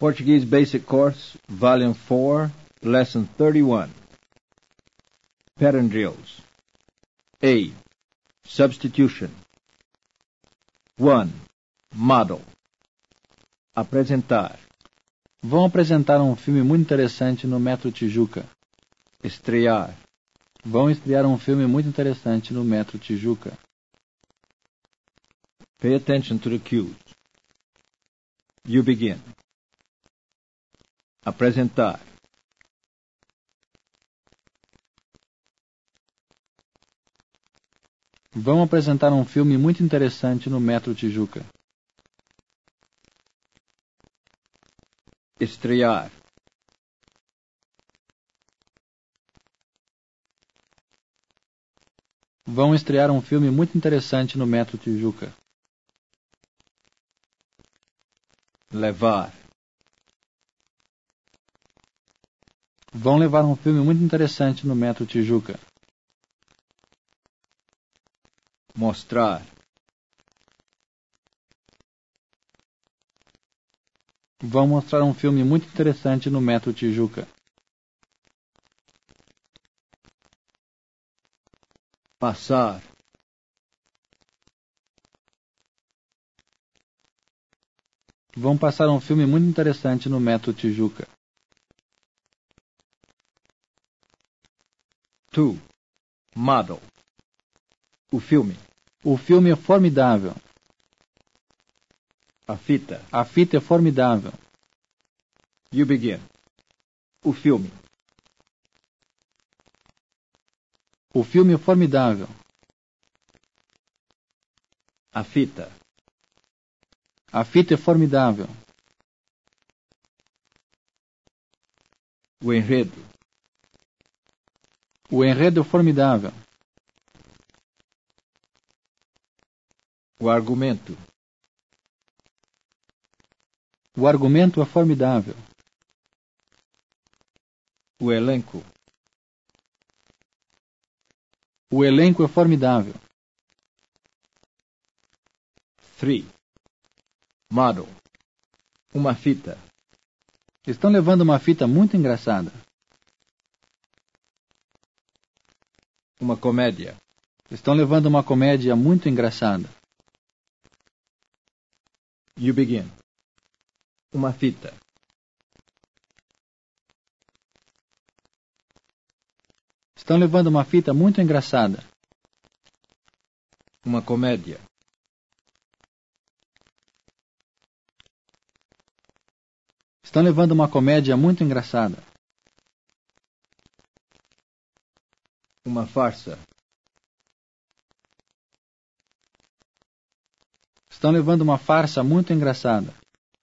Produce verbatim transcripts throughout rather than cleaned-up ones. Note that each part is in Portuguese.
Portuguese Basic Course, Volume four, Lesson thirty-one. Pattern Drills. A. Substitution. one. Model. Apresentar. Vão apresentar um filme muito interessante no Metro Tijuca. Estrear. Vão estrear um filme muito interessante no Metro Tijuca. Pay attention to the cues. You begin. Apresentar. Vão apresentar um filme muito interessante no Metro Tijuca. Estrear. Vão estrear um filme muito interessante no Metro Tijuca. Levar. Vão levar um filme muito interessante no Metro Tijuca. Mostrar. Vão mostrar um filme muito interessante no Metro Tijuca. Passar. Vão passar um filme muito interessante no Metro Tijuca. two. Model. O filme. O filme é formidável. A fita. A fita é formidável. You begin. O filme. O filme é formidável. A fita. A fita é formidável. O enredo. O enredo é formidável. O argumento. O argumento é formidável. O elenco. O elenco é formidável. three. Model. Uma fita. Estão levando uma fita muito engraçada. Uma comédia. Estão levando uma comédia muito engraçada. You begin. Uma fita. Estão levando uma fita muito engraçada. Uma comédia. Estão levando uma comédia muito engraçada. Uma farsa. Estão levando uma farsa muito engraçada.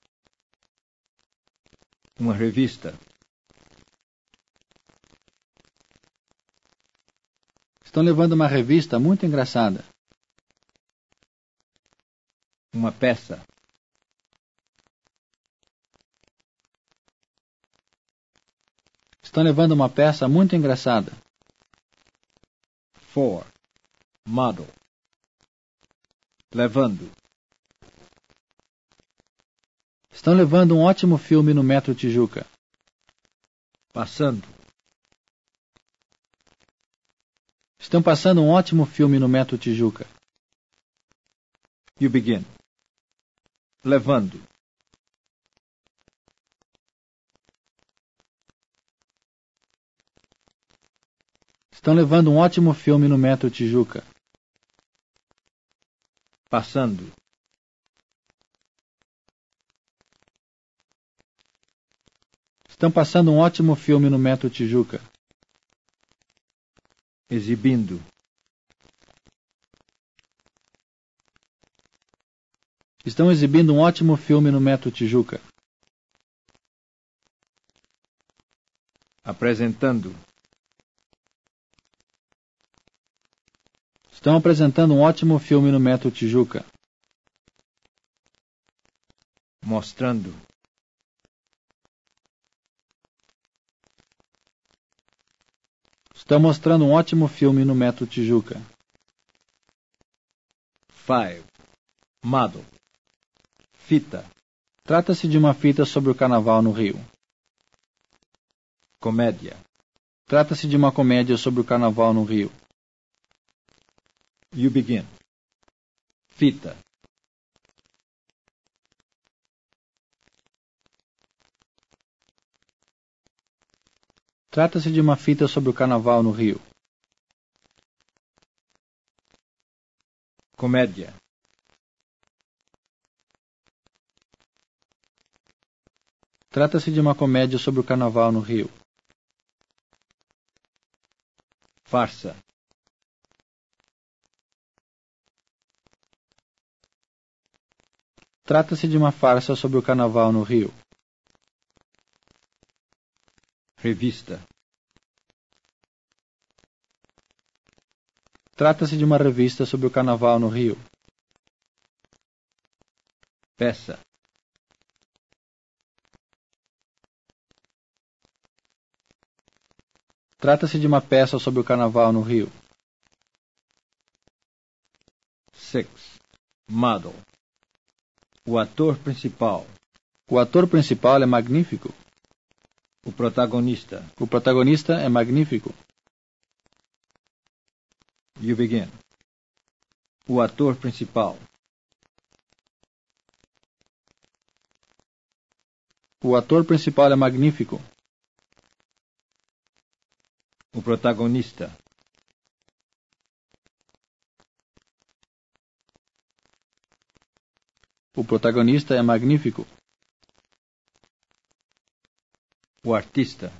Uma revista. Estão levando uma revista muito engraçada. Uma peça. Estão levando uma peça muito engraçada. four. Model. Levando. Estão levando um ótimo filme no Metro Tijuca. Passando. Estão passando um ótimo filme no Metro Tijuca. You begin. Levando. Estão levando um ótimo filme no Metro Tijuca. Passando. Estão passando um ótimo filme no Metro Tijuca. Exibindo. Estão exibindo um ótimo filme no Metro Tijuca. Apresentando. Estão apresentando um ótimo filme no Metro Tijuca. Mostrando. Estão mostrando um ótimo filme no Metro Tijuca. five. Model. Fita. Trata-se de uma fita sobre o carnaval no Rio. Comédia. Trata-se de uma comédia sobre o carnaval no Rio. You begin. Fita. Trata-se de uma fita sobre o carnaval no Rio. Comédia. Trata-se de uma comédia sobre o carnaval no Rio. Farsa. Trata-se de uma farsa sobre o carnaval no Rio. Revista. Trata-se de uma revista sobre o carnaval no Rio. Peça. Trata-se de uma peça sobre o carnaval no Rio. Six. Model. O ator principal. O ator principal é magnífico. O protagonista. O protagonista é magnífico. You begin. O ator principal. O ator principal é magnífico. O protagonista. O protagonista é magnífico. O artista.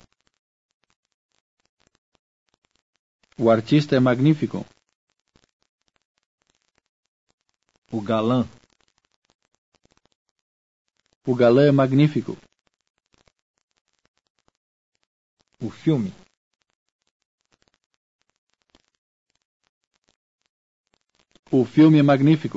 O artista é magnífico. O galã. O galã é magnífico. O filme. O filme é magnífico.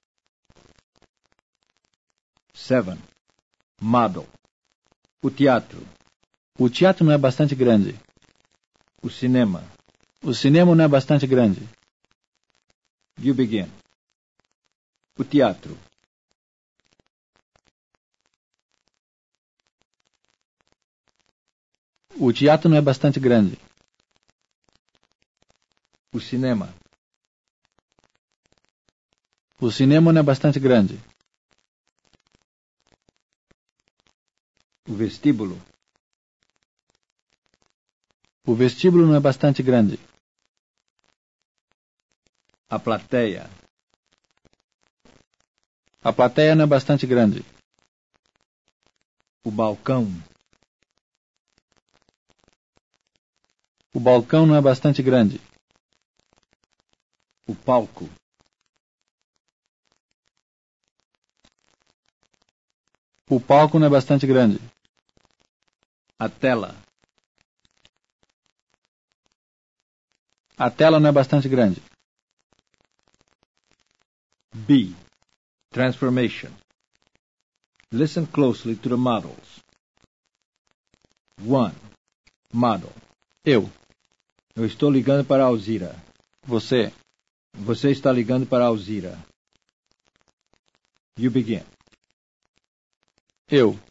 Seven. Model. O teatro. O teatro não é bastante grande. O cinema. O cinema não é bastante grande. You begin. O teatro. O teatro não é bastante grande. O cinema. O cinema não é bastante grande. O vestíbulo. O vestíbulo não é bastante grande. A plateia. A plateia não é bastante grande. O balcão. O balcão não é bastante grande. O palco. O palco não é bastante grande. A tela. A tela não é bastante grande. B. Transformation. Listen closely to the models. One. Model. Eu. Eu estou ligando para a Alzira. Você. Você está ligando para a Alzira. You begin. Eu.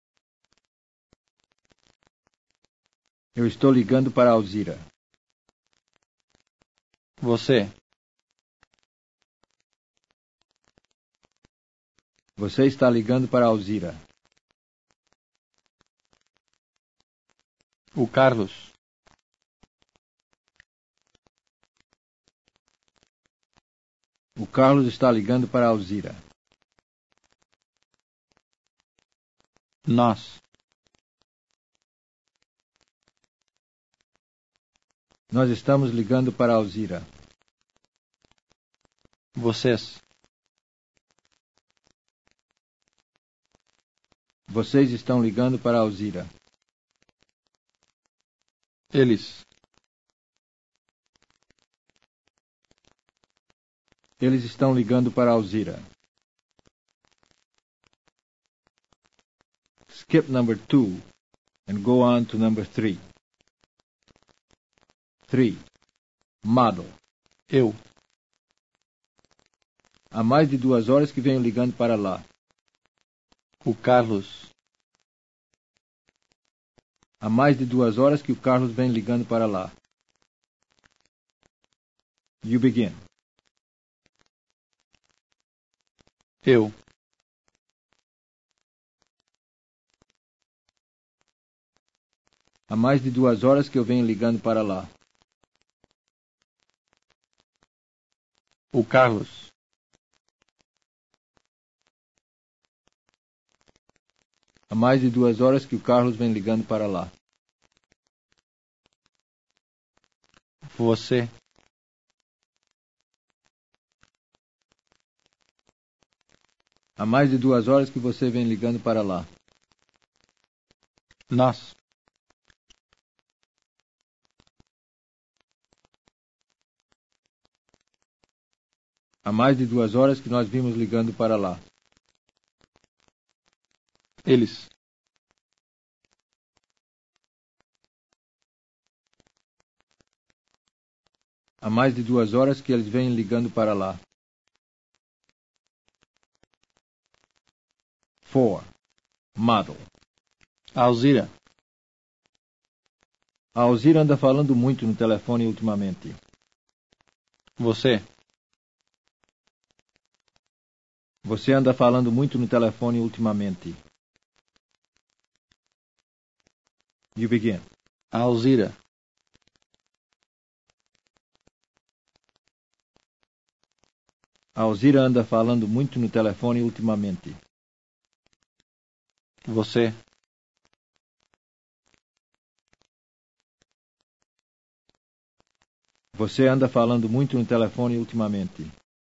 Eu estou ligando para a Alzira. Você. Você está ligando para a Alzira. O Carlos. O Carlos está ligando para a Alzira. Nós. Nós estamos ligando para a Alzira. Vocês. Vocês estão ligando para a Alzira. Eles. Eles estão ligando para a Alzira. Skip number two and go on to number three. Three. Model. Eu. Há mais de duas horas que venho ligando para lá. O Carlos. Há mais de duas horas que o Carlos vem ligando para lá. You begin. Eu. Há mais de duas horas que eu venho ligando para lá. O Carlos. Há mais de duas horas que o Carlos vem ligando para lá. Você. Há mais de duas horas que você vem ligando para lá. Nós. Há mais de duas horas que nós vimos ligando para lá. Eles. Há mais de duas horas que eles vêm ligando para lá. Four. Model. Alzira. A Alzira anda falando muito no telefone ultimamente. Você. Você anda falando muito no telefone ultimamente. You begin. Alzira. A Alzira anda falando muito no telefone ultimamente. Você. Você anda falando muito no telefone ultimamente.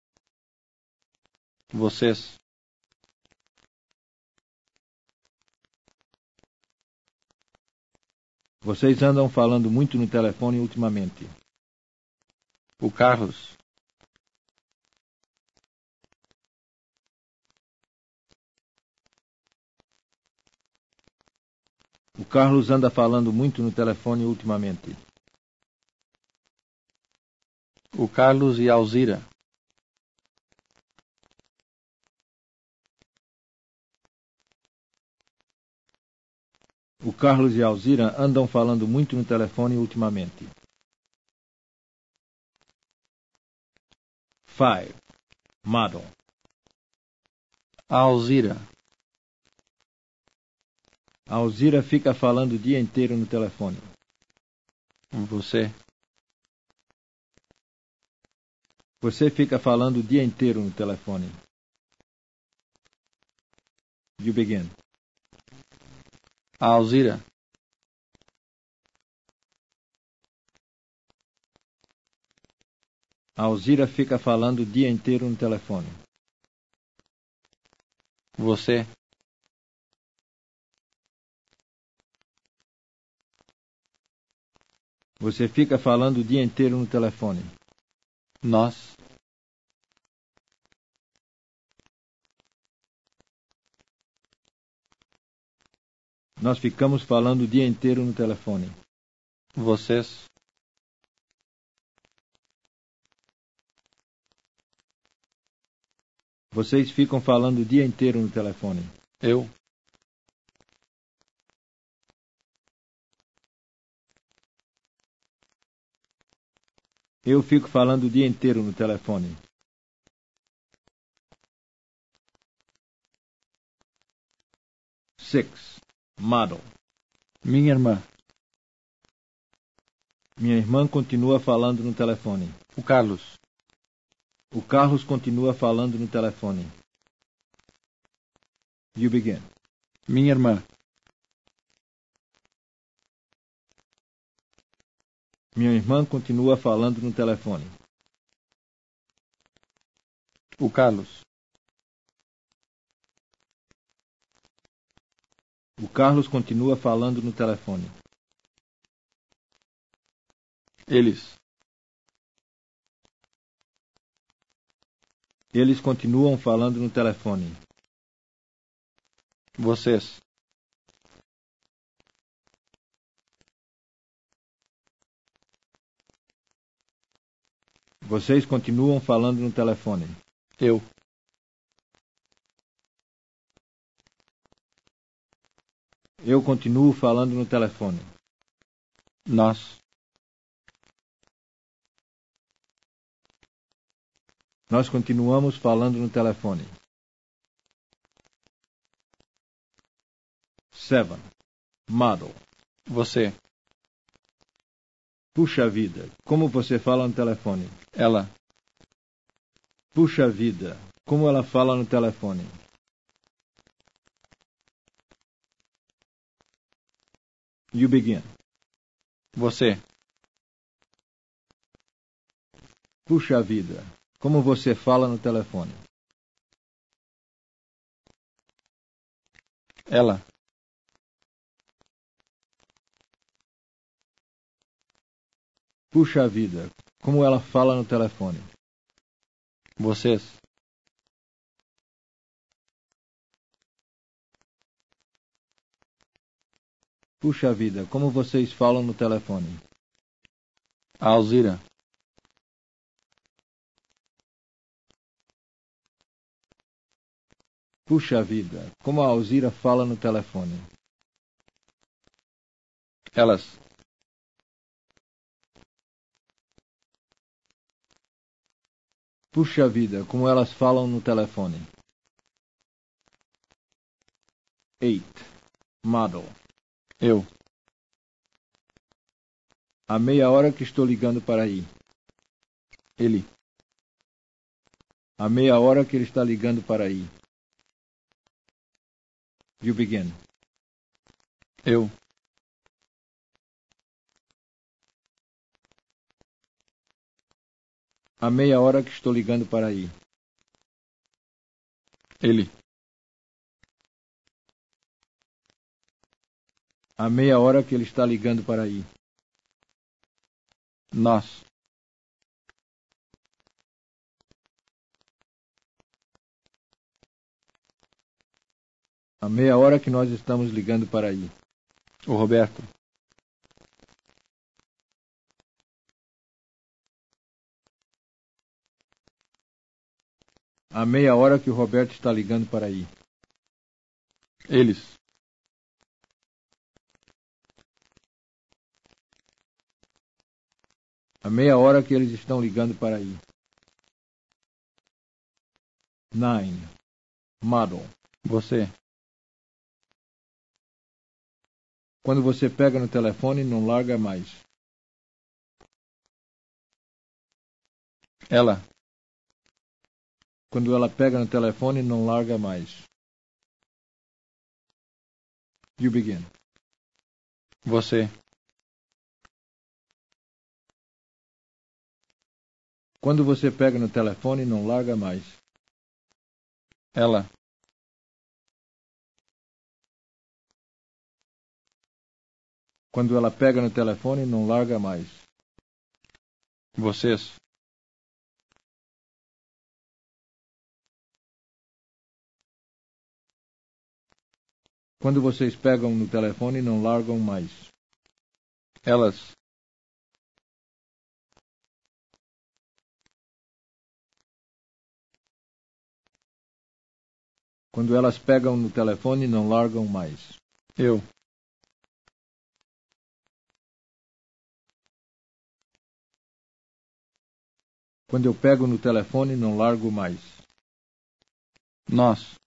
Vocês. Vocês andam falando muito no telefone ultimamente. O Carlos. O Carlos anda falando muito no telefone ultimamente. O Carlos e Alzira. O Carlos e a Alzira andam falando muito no telefone ultimamente. Five. Model. Alzira. A Alzira fica falando o dia inteiro no telefone. Você. Você fica falando o dia inteiro no telefone. You begin. Alzira. A Alzira fica falando o dia inteiro no telefone. Você. Você fica falando o dia inteiro no telefone. Nós. Nós ficamos falando o dia inteiro no telefone. Vocês. Vocês ficam falando o dia inteiro no telefone. Eu. Eu fico falando o dia inteiro no telefone. Six. Model. Minha irmã. Minha irmã continua falando no telefone. O Carlos. O Carlos continua falando no telefone. You begin. Minha irmã. Minha irmã continua falando no telefone. O Carlos. O Carlos continua falando no telefone. Eles. Eles continuam falando no telefone. Vocês. Vocês continuam falando no telefone. Eu. Eu continuo falando no telefone. Nós. Nós continuamos falando no telefone. Seven. Model. Você. Puxa vida, como você fala no telefone? Ela. Puxa vida, como ela fala no telefone? You begin. Você. Puxa vida, como você fala no telefone? Ela. Puxa vida, como ela fala no telefone? Vocês. Puxa vida, como vocês falam no telefone? A Alzira. Puxa vida, como a Alzira fala no telefone? Elas. Puxa vida, como elas falam no telefone? Eight. Model. Eu. Há meia hora que estou ligando para aí. Ele. Há meia hora que ele está ligando para aí. You begin. Eu. Há meia hora que estou ligando para aí. Ele. Há meia hora que ele está ligando para aí. Nós. Há meia hora que nós estamos ligando para aí. O Roberto. Há meia hora que o Roberto está ligando para aí. Eles. Há meia hora que eles estão ligando para aí. Nine. Model. Você. Quando você pega no telefone, não larga mais. Ela. Quando ela pega no telefone, não larga mais. You begin. Você. Quando você pega no telefone, não larga mais. Ela. Quando ela pega no telefone, não larga mais. Vocês. Quando vocês pegam no telefone, não largam mais. Elas. Quando elas pegam no telefone, não largam mais. Eu. Quando eu pego no telefone, não largo mais. Nós.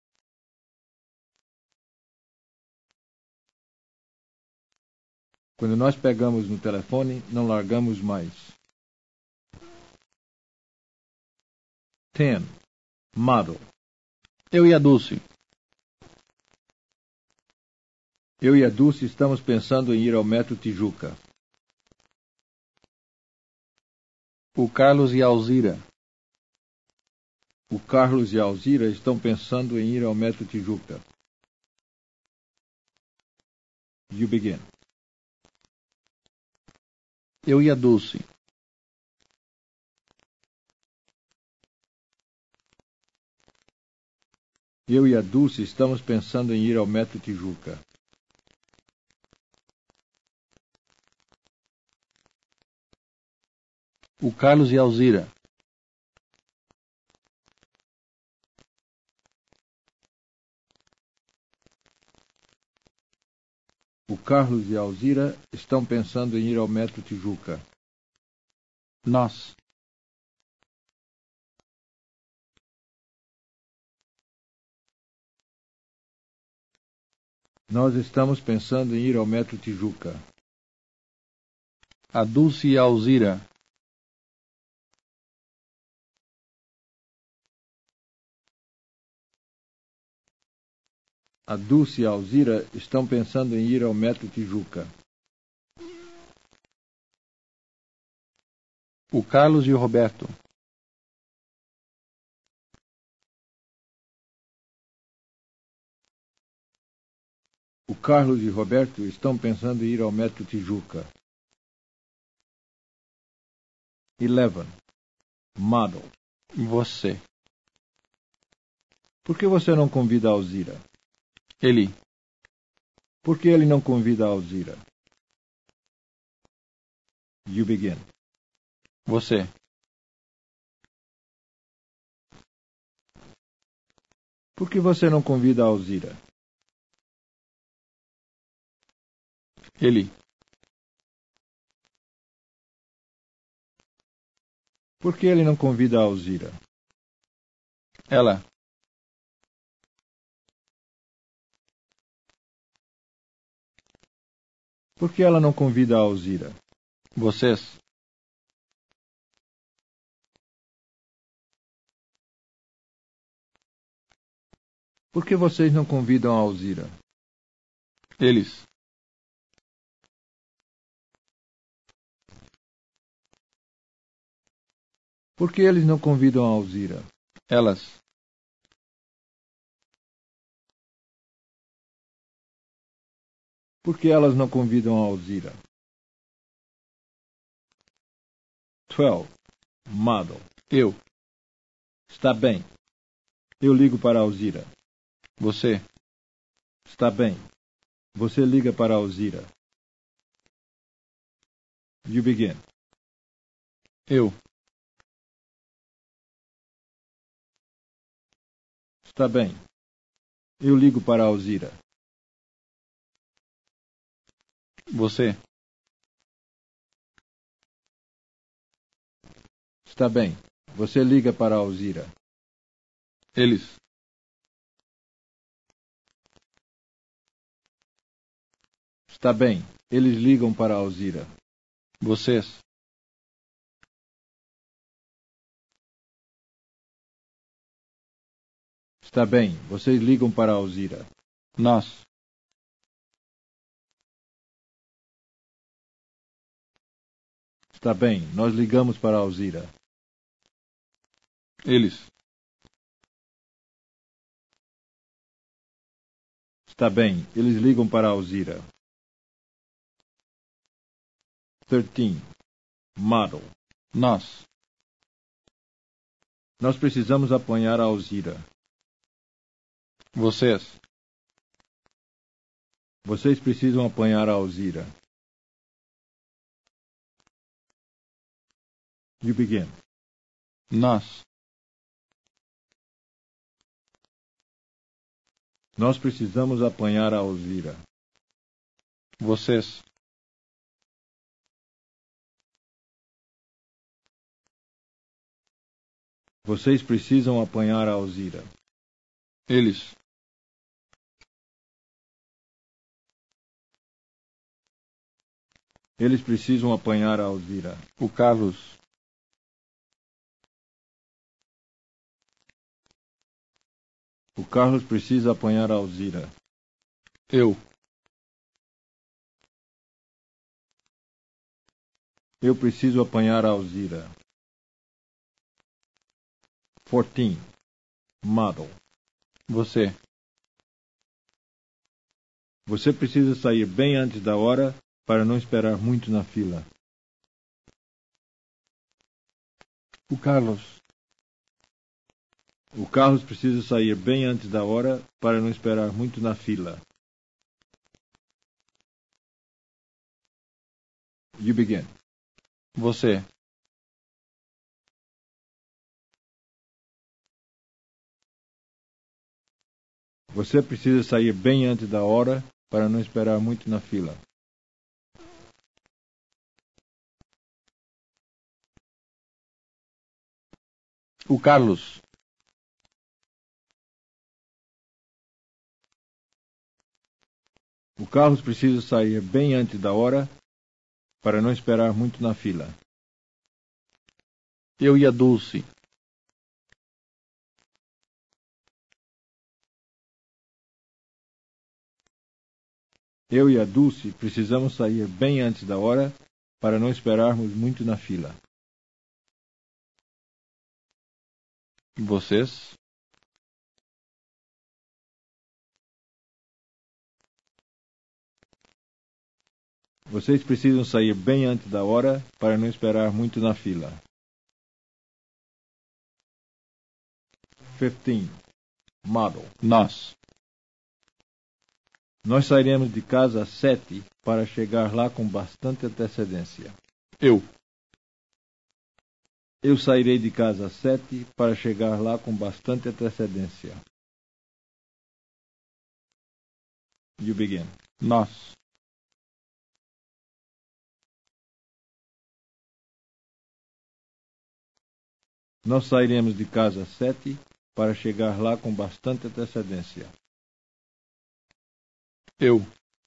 Quando nós pegamos no telefone, não largamos mais. Ten. Model. Eu e a Dulce. Eu e a Dulce estamos pensando em ir ao Metro Tijuca. O Carlos e a Alzira. O Carlos e a Alzira estão pensando em ir ao Metro Tijuca. You begin. Eu e a Dulce. Eu e a Dulce estamos pensando em ir ao Metro Tijuca. O Carlos e a Alzira. O Carlos e a Alzira estão pensando em ir ao Metro Tijuca. Nós. Nós estamos pensando em ir ao Metro Tijuca. A Dulce e a Alzira. A Dulce e a Alzira estão pensando em ir ao Metro Tijuca. O Carlos e o Roberto. O Carlos e o Roberto estão pensando em ir ao Metro Tijuca. Eleven. Model. Você. Por que você não convida a Alzira? Ele. Por que ele não convida a Alzira? You begin. Você. Por que você não convida a Alzira? Ele. Por que ele não convida a Alzira? Ela. Por que ela não convida a Alzira? Vocês. Por que vocês não convidam a Alzira? Eles. Por que eles não convidam a Alzira? Elas. Por que elas não convidam a Alzira? Twelve. Model. Eu. Está bem. Eu ligo para a Alzira. Você. Está bem. Você liga para a Alzira. You begin. Eu. Está bem. Eu ligo para a Alzira. Você. Está bem. Você liga para a Alzira. Eles. Está bem. Eles ligam para a Alzira. Vocês. Está bem. Vocês ligam para a Alzira. Nós. Está bem. Nós ligamos para a Alzira. Eles. Está bem. Eles ligam para a Alzira. Thirteen. Model. Nós. Nós precisamos apanhar a Alzira. Vocês. Vocês precisam apanhar a Alzira. You begin. Nós. Nós precisamos apanhar a Alzira. Vocês. Vocês precisam apanhar a Alzira. Eles. Eles precisam apanhar a Alzira. O Carlos. O Carlos precisa apanhar a Alzira. Eu. Eu preciso apanhar a Alzira. Fourteen. Model. Você. Você precisa sair bem antes da hora para não esperar muito na fila. O Carlos. O Carlos precisa sair bem antes da hora para não esperar muito na fila. You begin. Você. Você precisa sair bem antes da hora para não esperar muito na fila. O Carlos. O Carlos precisa sair bem antes da hora para não esperar muito na fila. Eu e a Dulce. Eu e a Dulce precisamos sair bem antes da hora para não esperarmos muito na fila. Vocês? Vocês precisam sair bem antes da hora para não esperar muito na fila. quinze. Model. Nós. Nós sairemos de casa às sete para chegar lá com bastante antecedência. Eu. Eu sairei de casa às sete para chegar lá com bastante antecedência. You begin. Nós. Nós sairemos de casa às sete para chegar lá com bastante antecedência. Eu.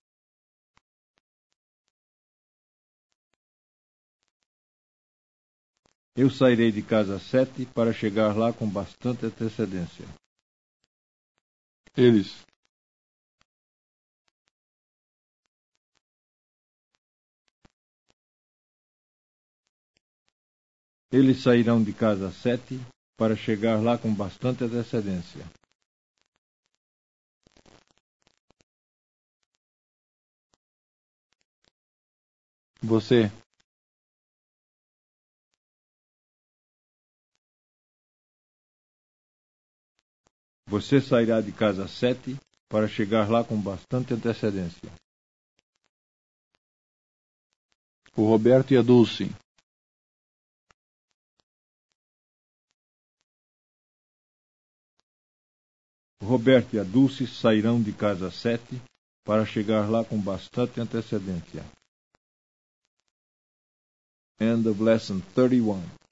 Eu sairei de casa às sete para chegar lá com bastante antecedência. Eles. Eles sairão de casa às sete para chegar lá com bastante antecedência. Você. Você sairá de casa às sete para chegar lá com bastante antecedência. O Roberto e a Dulce. O Roberto e a Dulce sairão de casa às sete para chegar lá com bastante antecedência. End of lesson thirty-one.